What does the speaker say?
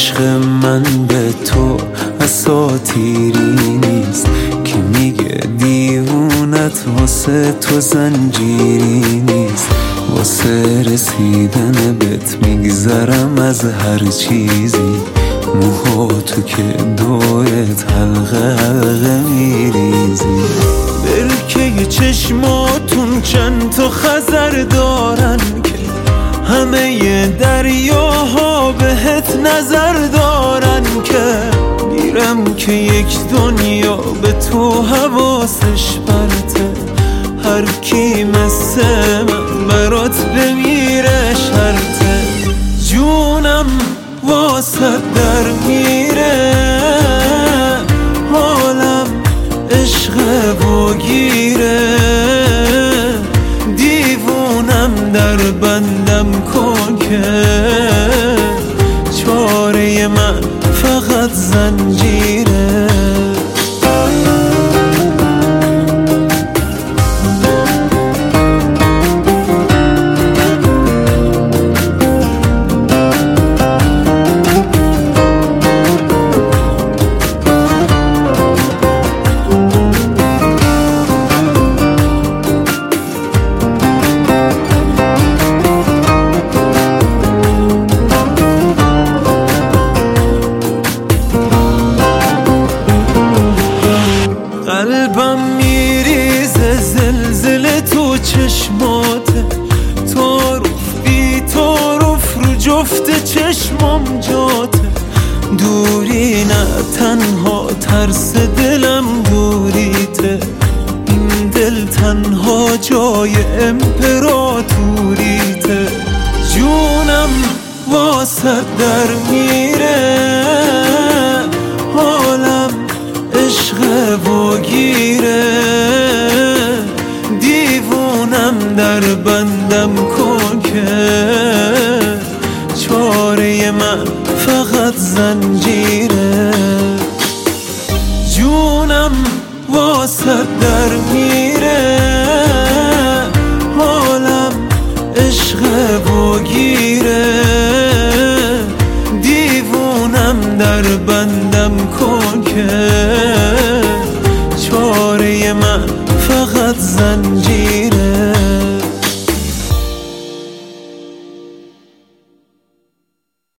عشق من به تو اساطیری نیست که میگه دیوونت واسه تو زنجیری نیست. واسه رسیدن بهت میگذرم از هر چیزی، موها تو که دورت حلقه حلقه میریزی. برکه چشماتون چند تا خزر دارن که همه دریاها بهت نظر دارن که میرم که یک دنیا به تو حواسش پرته. هر کی مثل من برات بمیره شرطه. جونم واسه در میره، حالم عشق و گیره. دیوونم در بندم کن که چاره من فقط زنجیره. قلبم میریزه زلزله تو چشماته، تعارف بی تعارف رو جفت چشمام جاته. دوری نه تنها ترس دلم دوریته، این دل تنها جای امپراتوریته. جونم واسه در میره، حالم عشق و گیره. دیوونم در بندم کن که چاره من فقط زنجیره. جونم واسه در میره، حالم عشق و گیره.